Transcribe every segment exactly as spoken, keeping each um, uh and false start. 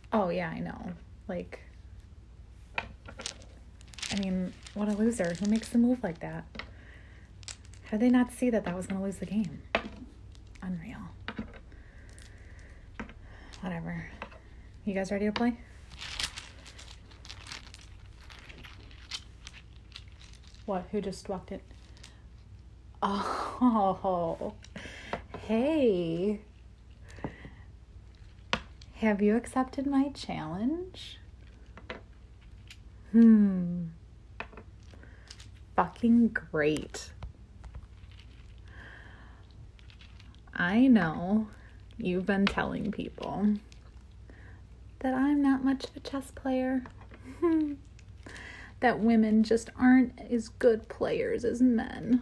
Oh, yeah, I know. Like, I mean, what a loser. Who makes a move like that? How did they not see that that was going to lose the game? Unreal. Whatever. You guys ready to play? What? Who just walked in? Oh, hey. Have you accepted my challenge? Hmm. Fucking great. I know you've been telling people that I'm not much of a chess player. That women just aren't as good players as men.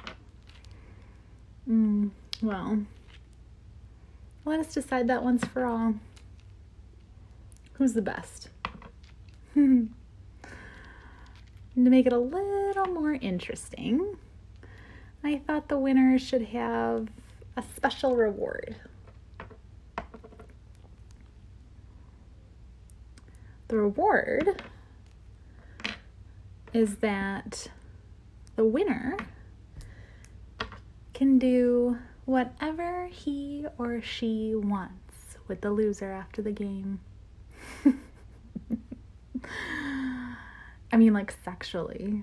Mm, well, let us decide that once for all. Who's the best? To make it a little more interesting, I thought the winner should have a special reward. The reward is that the winner can do whatever he or she wants with the loser after the game. I mean, like, sexually.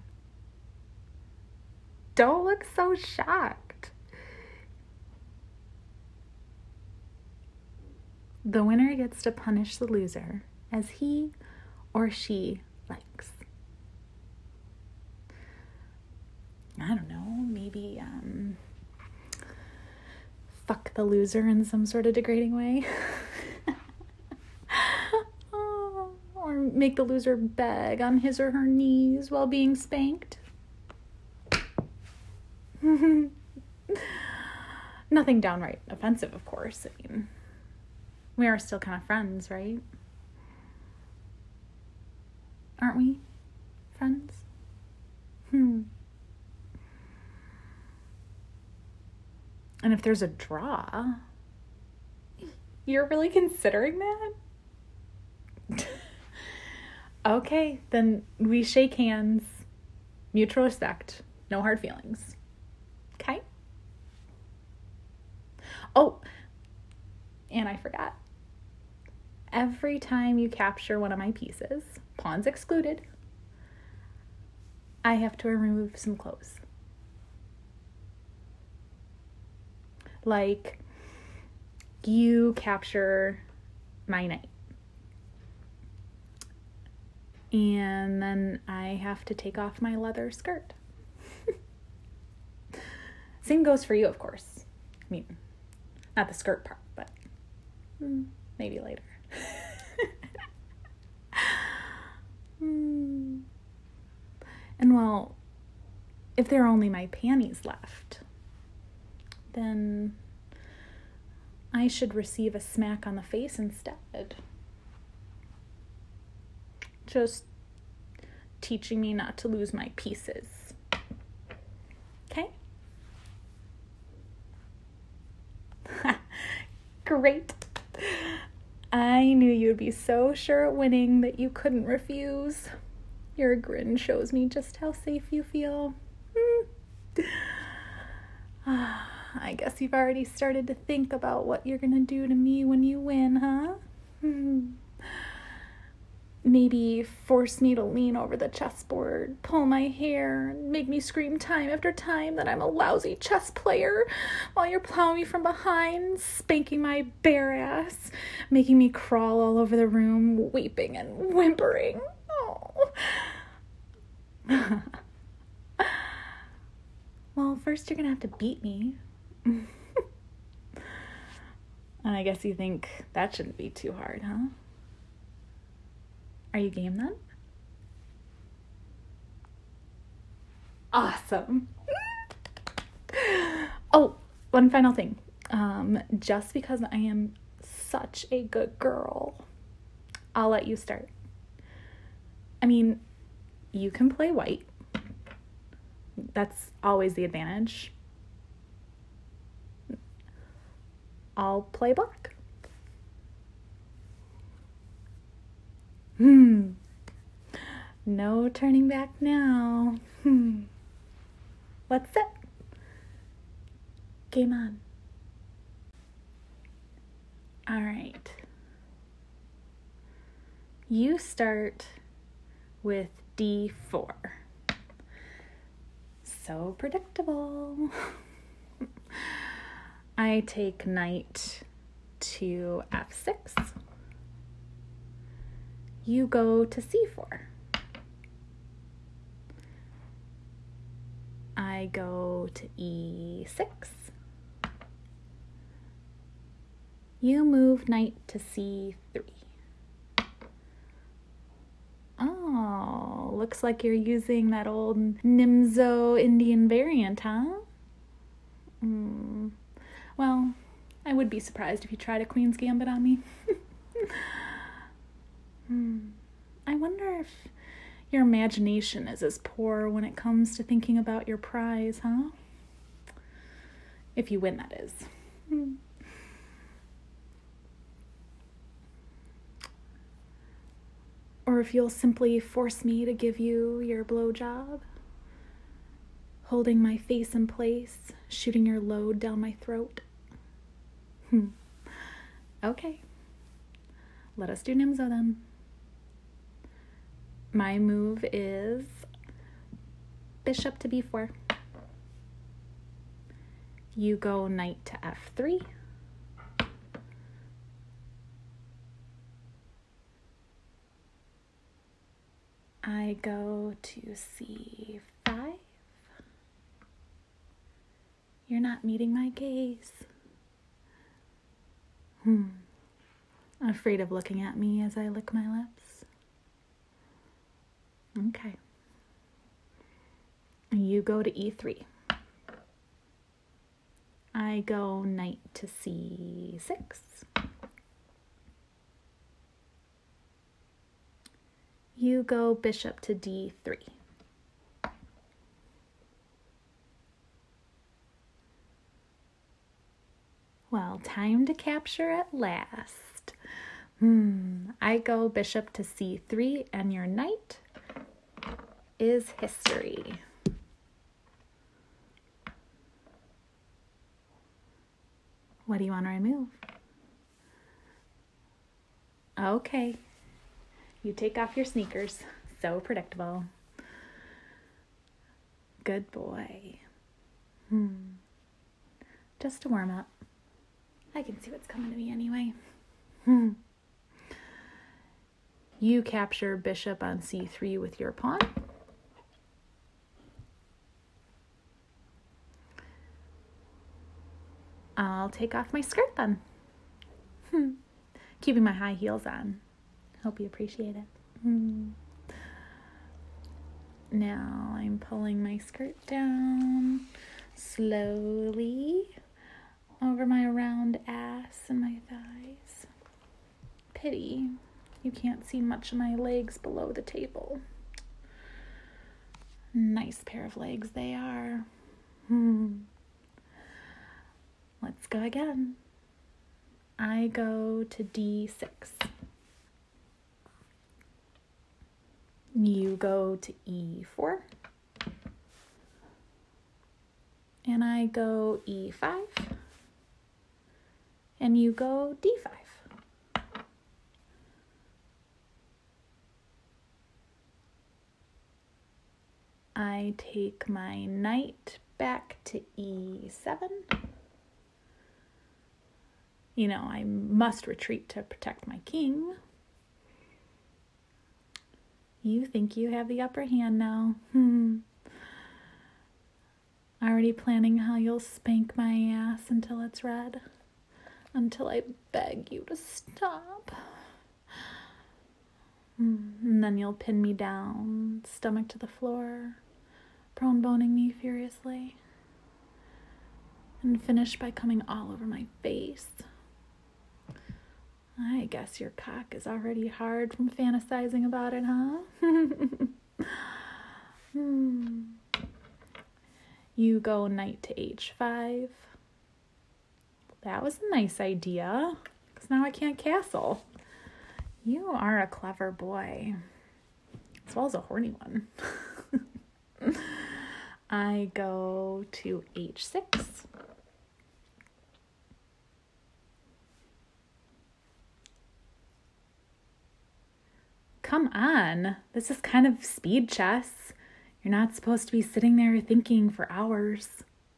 Don't look so shocked. The winner gets to punish the loser as he or she likes. I don't know, maybe um, fuck the loser in some sort of degrading way. Or make the loser beg on his or her knees while being spanked. Nothing downright offensive, of course. I mean, we are still kind of friends, right? Aren't we friends? Hmm. And if there's a draw, you're really considering that? Okay, then we shake hands, mutual respect, no hard feelings. Okay? Oh, and I forgot. Every time you capture one of my pieces, pawns excluded, I have to remove some clothes. Like, you capture my knight. And then I have to take off my leather skirt. Same goes for you, of course. I mean, not the skirt part, but maybe later. And well, if there are only my panties left, then I should receive a smack on the face instead. Just teaching me not to lose my pieces. Okay? Great. I knew you'd be so sure at winning that you couldn't refuse. Your grin shows me just how safe you feel. I guess you've already started to think about what you're gonna do to me when you win, huh? Maybe force me to lean over the chessboard, pull my hair, and make me scream time after time that I'm a lousy chess player while you're plowing me from behind, spanking my bare ass, making me crawl all over the room, weeping and whimpering. Oh. Well, first you're gonna have to beat me. And I guess you think that shouldn't be too hard, huh? Are you game then? Awesome. Oh, one final thing. Um, just because I am such a good girl, I'll let you start. I mean, you can play white. That's always the advantage. I'll play black. No turning back now. Hmm. What's it? Game on. All right. You start with D four. So predictable. I take knight to F six. You go to C four. I go to E six. You move knight to C three. Oh, looks like you're using that old Nimzo Indian variant, huh? Mm. Well, I would be surprised if you tried a Queen's Gambit on me. hmm. I wonder if your imagination is as poor when it comes to thinking about your prize, huh? If you win, that is. Hmm. Or if you'll simply force me to give you your blowjob, holding my face in place, shooting your load down my throat. Hmm. Okay. Let us do Nimzo then. My move is bishop to B four. You go knight to F three. I go to C five. You're not meeting my gaze. Hmm. Afraid of looking at me as I lick my lips. Okay. You go to E three. I go knight to C six. You go bishop to D three. Well, time to capture at last. Hmm. I go bishop to C three, and your knight is history. What do you want to remove? Okay. You take off your sneakers. So predictable. Good boy. Hmm. Just to warm up. I can see what's coming to me anyway. Hmm. You capture bishop on C three with your pawn. I'll take off my skirt then. Hmm. Keeping my high heels on. Hope you appreciate it. Hmm. Now I'm pulling my skirt down slowly over my round ass and my thighs. Pity you can't see much of my legs below the table. Nice pair of legs they are. Hmm. Let's go again. I go to D six. You go to E four. And I go E five. And you go D five. I take my knight back to E seven. You know, I must retreat to protect my king. You think you have the upper hand now. Hmm. Already planning how you'll spank my ass until it's red. Until I beg you to stop. Hmm. And then you'll pin me down, stomach to the floor, prone boning me furiously. And finish by coming all over my face. I guess your cock is already hard from fantasizing about it, huh? hmm. You go knight to H five. That was a nice idea, because now I can't castle. You are a clever boy. as well as a horny one. I go to H six. Come on, this is kind of speed chess. You're not supposed to be sitting there thinking for hours.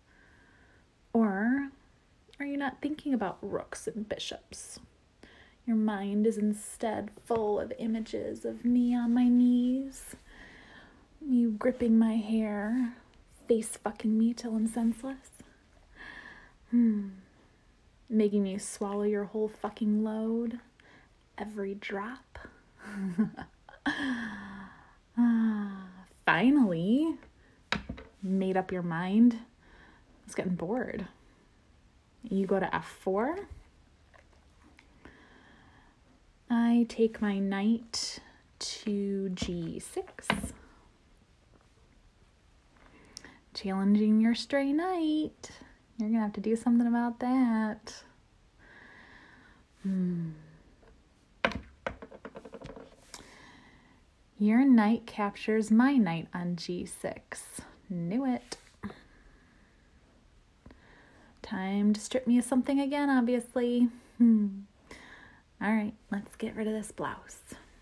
Or are you not thinking about rooks and bishops? Your mind is instead full of images of me on my knees, you gripping my hair, face fucking me till I'm senseless. Hmm. Making me swallow your whole fucking load, every drop. ah, finally, made up your mind. I was getting bored. You go to F four. I take my knight to G six. Challenging your stray knight. You're gonna have to do something about that. Hmm. Your knight captures my knight on G six. Knew it. Time to strip me of something again, obviously. Hmm. All right, let's get rid of this blouse.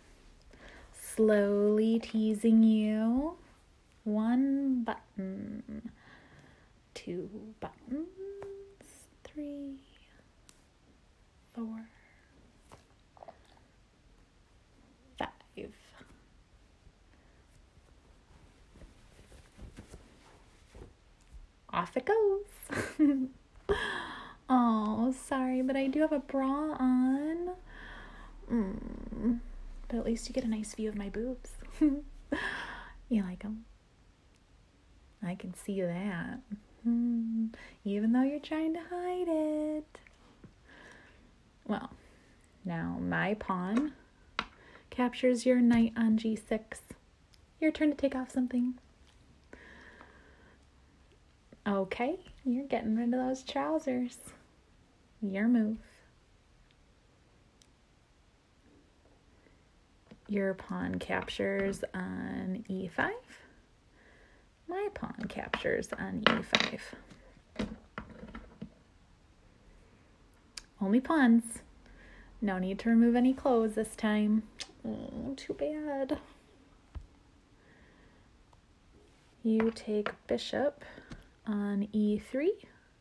Slowly teasing you. One button. Two buttons. Three. Four. Five. Off it goes. Oh, sorry, but I do have a bra on. Mm, but at least you get a nice view of my boobs. You like them? I can see that. Mm, even though you're trying to hide it. Well, now my pawn captures your knight on G six. Your turn to take off something. Okay, you're getting rid of those trousers. Your move. Your pawn captures on E five. My pawn captures on E five. Only pawns. No need to remove any clothes this time. Oh, too bad. You take bishop on E three.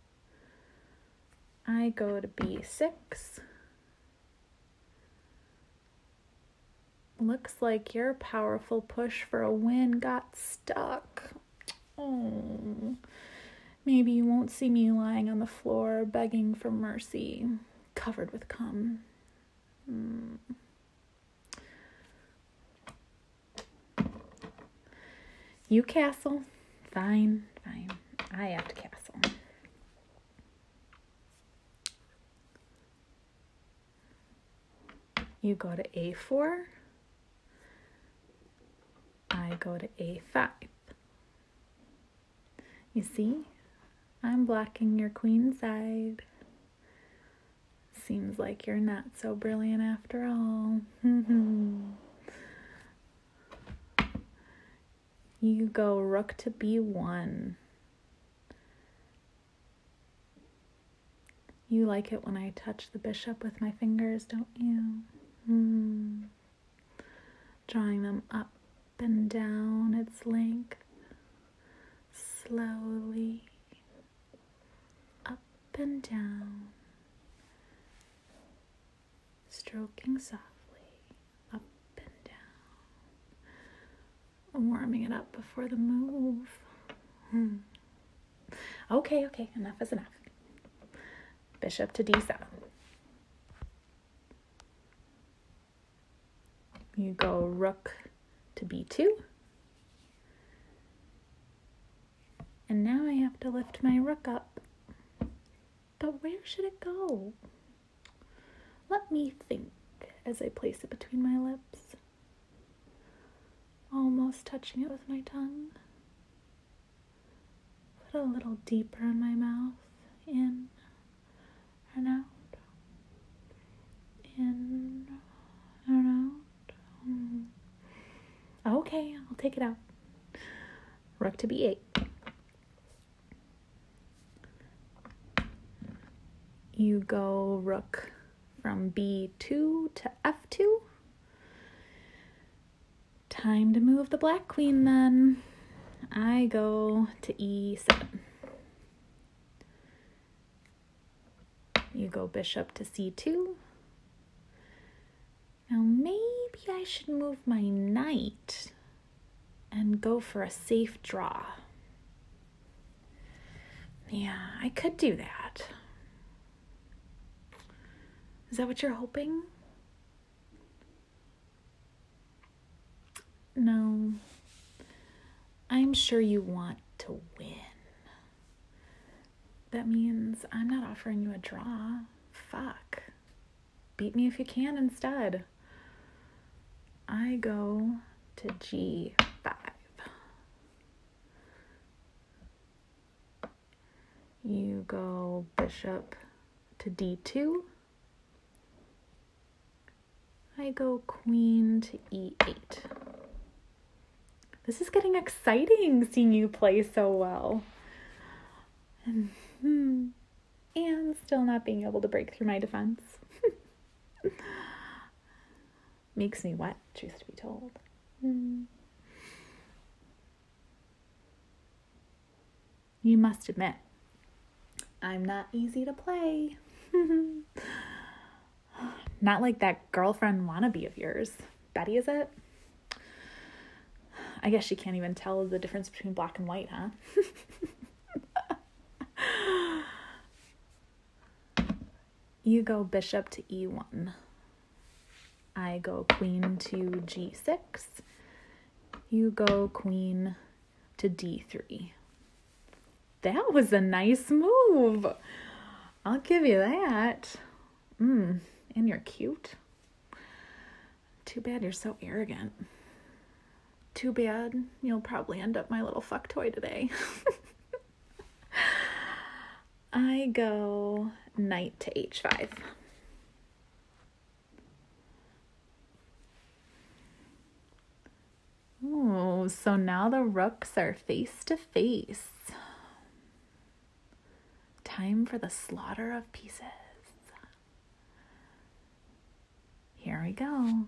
I go to B six. Looks like your powerful push for a win got stuck. Oh, maybe you won't see me lying on the floor begging for mercy, covered with cum. Mm. You castle. Fine, fine. I have to castle. You go to A four. I go to A five. You see, I'm blocking your queen side. Seems like you're not so brilliant after all. You go rook to B one. You like it when I touch the bishop with my fingers, don't you? Hmm. Drawing them up and down its length. Slowly. Up and down. Stroking softly. Up and down. Warming it up before the move. Hmm. Okay, okay, enough is enough. Bishop to D seven. You go rook to B two. And now I have to lift my rook up. But where should it go? Let me think as I place it between my lips. Almost touching it with my tongue. Put a little deeper in my mouth. In and out. In and out. Okay, take it out. Rook to b eight. You go rook from b two to f two. Time to move the black queen then. I go to e seven. You go bishop to c two. Now maybe I should move my knight and go for a safe draw. Yeah, I could do that. Is that what you're hoping? No. I'm sure you want to win. That means I'm not offering you a draw. Fuck. Beat me if you can instead. I go to g five. You go bishop to d two. I go queen to e eight. This is getting exciting, seeing you play so well. And, hmm, and still not being able to break through my defense. Makes me wet, truth to be told. Hmm. You must admit, I'm not easy to play. Not like that girlfriend wannabe of yours. Betty, is it? I guess she can't even tell the difference between black and white, huh? You go bishop to e one. I go queen to g six. You go queen to d three. That was a nice move. I'll give you that. Mm, and you're cute. Too bad you're so arrogant. Too bad you'll probably end up my little fuck toy today. I go knight to h five. Oh, so now the rooks are face to face. Time for the slaughter of pieces. Here we go.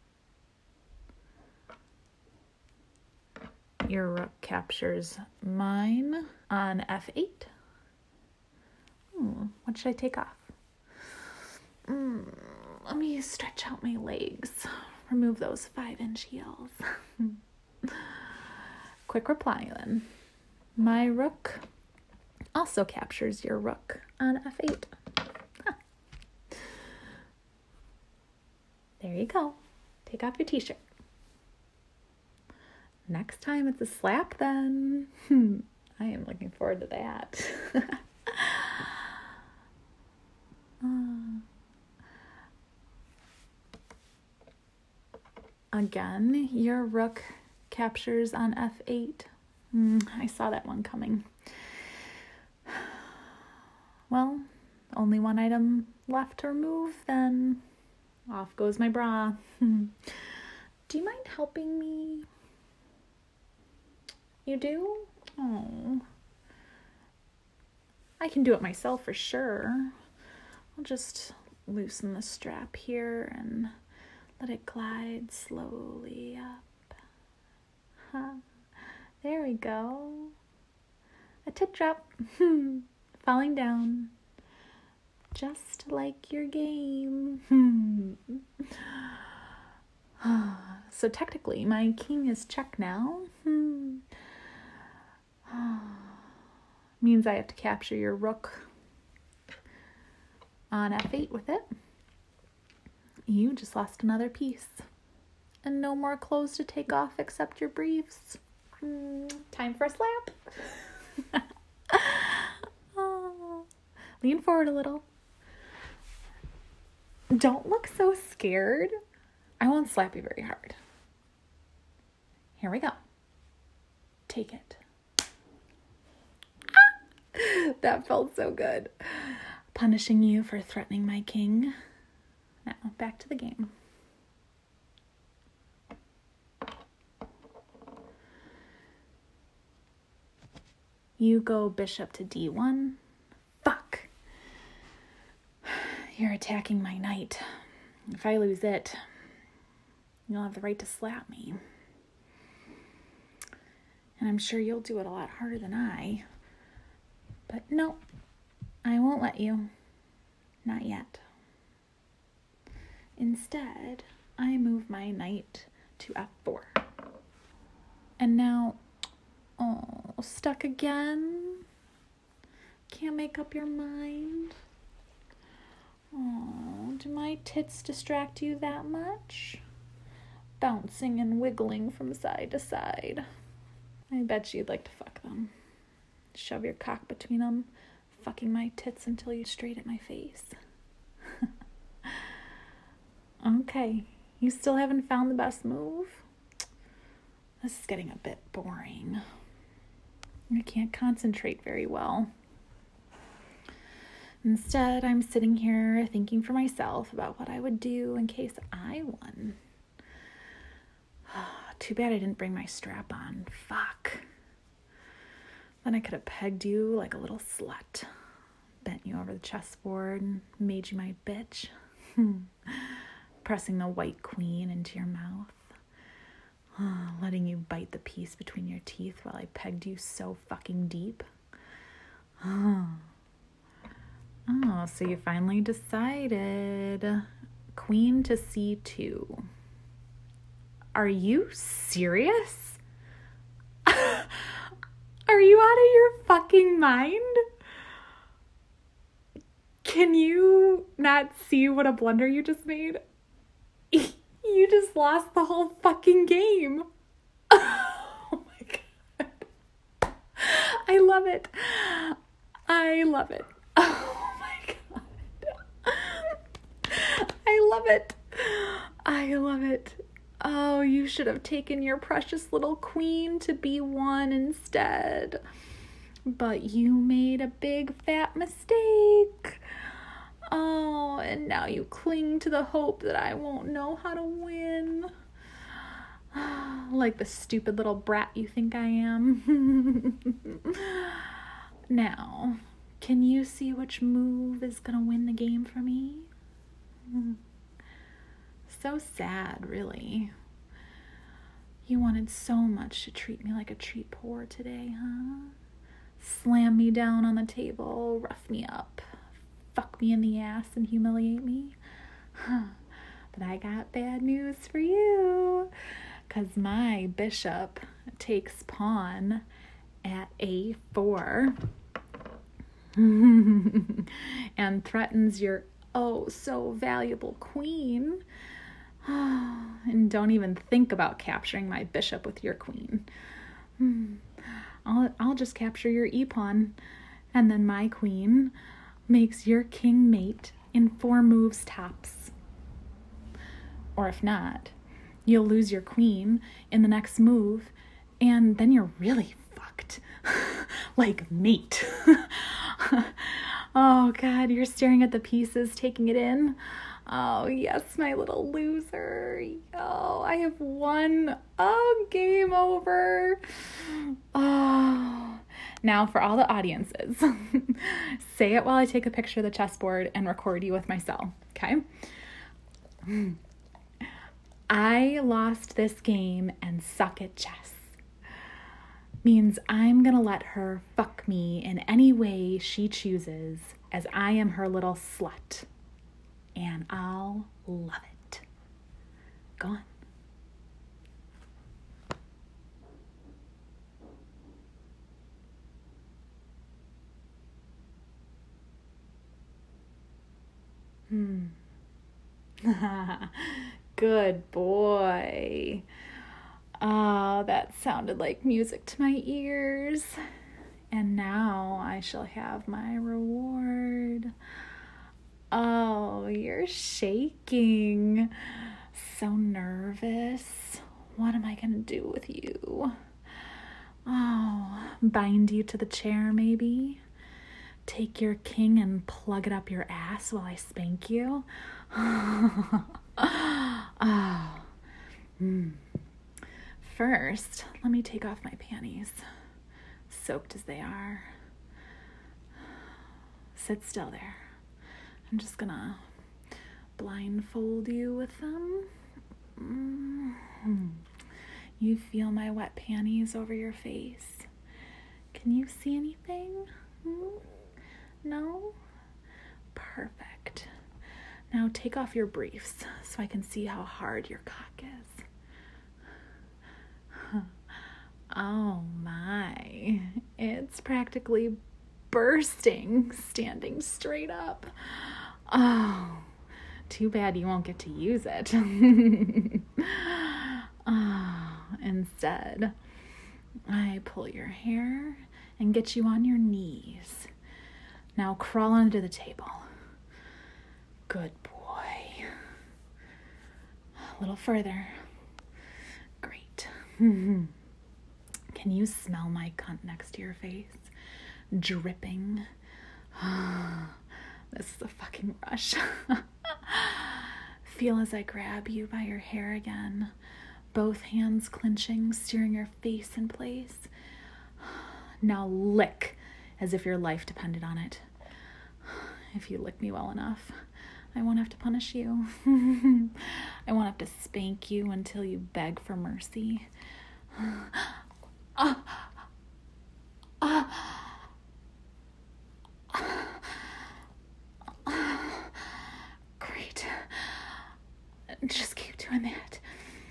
Your rook captures mine on f eight. Hmm, what should I take off? Mm, let me stretch out my legs. Remove those five-inch heels. Quick reply then. My rook also captures your rook on f eight. Huh. There you go. Take off your t-shirt. Next time it's a slap then. Hmm. I am looking forward to that. uh, again, your rook captures on f eight. Mm, I saw that one coming. Well, only one item left to remove, then off goes my bra. Do you mind helping me? You do? Oh. I can do it myself for sure. I'll just loosen the strap here and let it glide slowly up. Huh. There we go. A tit drop. Falling down. Just like your game. So technically, my king is check now. Means I have to capture your rook on f eight with it. You just lost another piece. And no more clothes to take off except your briefs. Mm, time for a slap. Oh. Lean forward a little. Don't look so scared. I won't slap you very hard. Here we go. Take it. That felt so good. Punishing you for threatening my king. Now, back to the game. You go bishop to d one. Fuck. You're attacking my knight. If I lose it, you'll have the right to slap me. And I'm sure you'll do it a lot harder than I. But no, I won't let you. Not yet. Instead, I move my knight to f four. And now, oh, stuck again? Can't make up your mind? Oh, do my tits distract you that much? Bouncing and wiggling from side to side. I bet you'd like to fuck them. Shove your cock between them, fucking my tits until you're straight at my face. Okay, you still haven't found the best move? This is getting a bit boring. I can't concentrate very well. Instead, I'm sitting here thinking for myself about what I would do in case I won. Too bad I didn't bring my strap on. Fuck. Then I could have pegged you like a little slut. Bent you over the chessboard and made you my bitch. Pressing the white queen into your mouth. Letting you bite the piece between your teeth while I pegged you so fucking deep. Oh, so you finally decided. Queen to c two. Are you serious? Are you out of your fucking mind? Can you not see what a blunder you just made? You just lost the whole fucking game. Oh my god. I love it. I love it. Oh my god. I love it. I love it. Oh, you should have taken your precious little queen to b one instead. But you made a big fat mistake. Oh, and now you cling to the hope that I won't know how to win. Like the stupid little brat you think I am. Now, can you see which move is gonna win the game for me? So sad, really. You wanted so much to treat me like a treat whore today, huh? Slam me down on the table, rough me up, fuck me in the ass and humiliate me. Huh. But I got bad news for you, because my bishop takes pawn at a four and threatens your oh so valuable queen. And don't even think about capturing my bishop with your queen. I'll, I'll just capture your e-pawn, and then my queen makes your king mate in four moves tops. Or if not, you'll lose your queen in the next move, and then you're really fucked. Like mate. Oh God, you're staring at the pieces, taking it in. Oh yes, my little loser. Oh, I have won. Oh, game over. Oh. Now for all the audiences. Say it while I take a picture of the chessboard and record you with my cell, okay? I lost this game and suck at chess. Means I'm gonna let her fuck me in any way she chooses, as I am her little slut. And I'll love it. Go on. Hmm. Good boy. Oh, that sounded like music to my ears. And now I shall have my reward. Oh, you're shaking. So nervous. What am I going to do with you? Oh, bind you to the chair maybe? Take your king and plug it up your ass while I spank you? Oh. Mm. First, let me take off my panties. soaked as they are. Sit still there. I'm just gonna blindfold you with them. Mm-hmm. You feel my wet panties over your face. Can you see anything? Hmm? No? Perfect. Now take off your briefs so I can see how hard your cock is. Oh my, it's practically bursting standing straight up. Oh, too bad you won't get to use it. Oh, instead, I pull your hair and get you on your knees. Now crawl under the table. Good boy. A little further. Great. Can you smell my cunt next to your face? Dripping. This is a fucking rush. Feel as I grab you by your hair again, both hands clenching, steering your face in place. Now lick as if your life depended on it. If you lick me well enough, I won't have to punish you. I won't have to spank you until you beg for mercy. Ah, ah, ah. Great. Just keep doing that.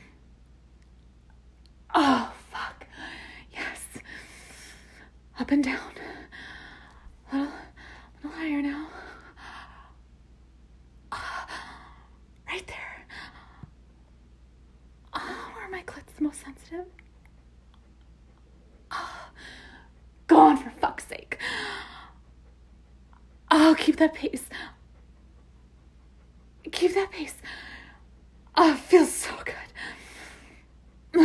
Oh, fuck. Yes. Up and down. A little, little higher now. Right there. Oh, where are my clits the most sensitive? Oh, go on, for fuck's sake. Oh, keep that pace. Keep that pace. Oh, it feels so good.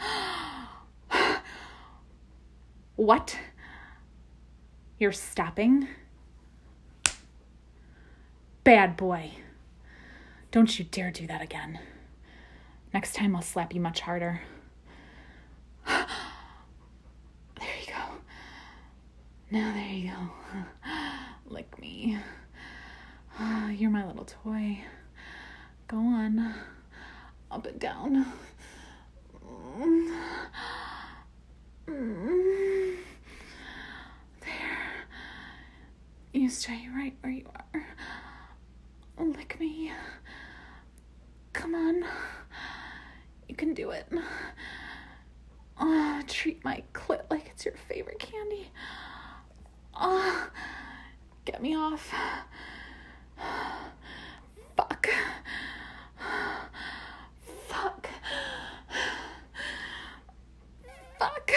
What? You're stopping? Bad boy. Don't you dare do that again. Next time I'll slap you much harder. There you go. Now there you go. Lick me. You're my little toy. Go on. Up and down. There. You stay right where you are. Lick me. Come on. You can do it. Oh, treat my clit like it's your favorite candy. Oh, get me off. Fuck. Fuck. Fuck.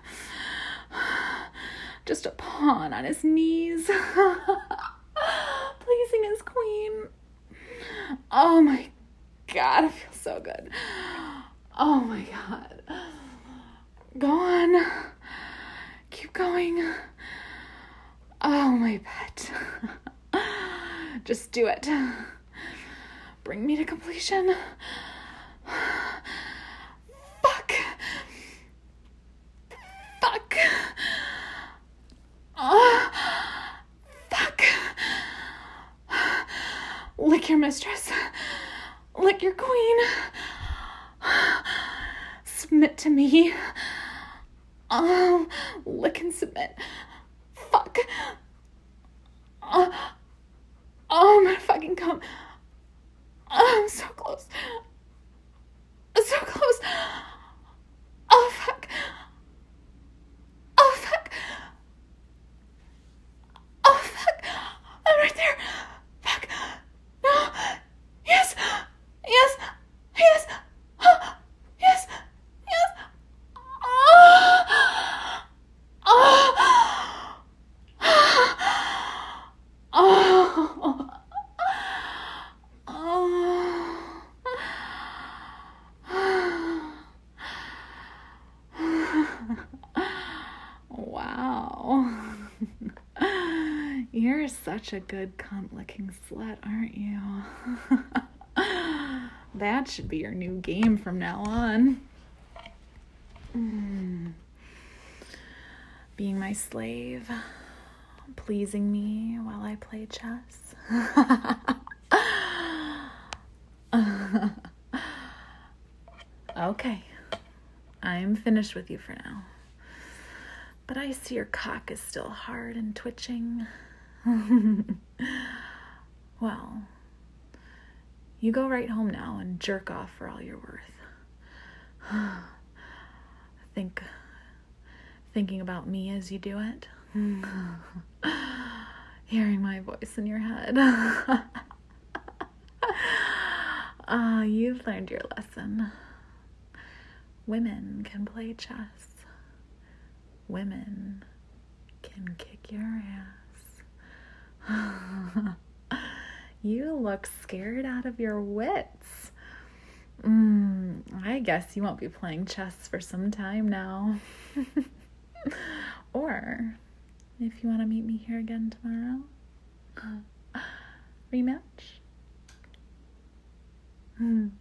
Just a pawn on his knees. Pleasing his queen. Oh my God, it feels so good. Oh my God. Go on. Keep going. Oh, my pet. Just do it. Bring me to completion. Fuck. Fuck. Oh, fuck. Lick your mistress. Lick your queen. Submit to me. Oh, lick and submit. Fuck. Oh, oh, I'm gonna fucking come. Oh, I'm so close. So close. Oh, fuck. Oh, fuck. Oh, fuck. I'm right there. Fuck. No. Yes. Yes. Yes. Oh, yes. Yes. Oh. Oh. Oh. Wow. You're such a good cunt-licking slut, aren't you? That should be your new game from now on. Mm. being my slave, pleasing me while I play chess. Okay, I'm finished with you for now. But I see your cock is still hard and twitching. Well, you go right home now and jerk off for all you're worth. Think, thinking about me as you do it. Hearing my voice in your head. Ah, uh, you've learned your lesson. Women can play chess. Women can kick your ass. You look scared out of your wits. Mm, I guess you won't be playing chess for some time now. Or, if you want to meet me here again tomorrow, uh, rematch. Mm.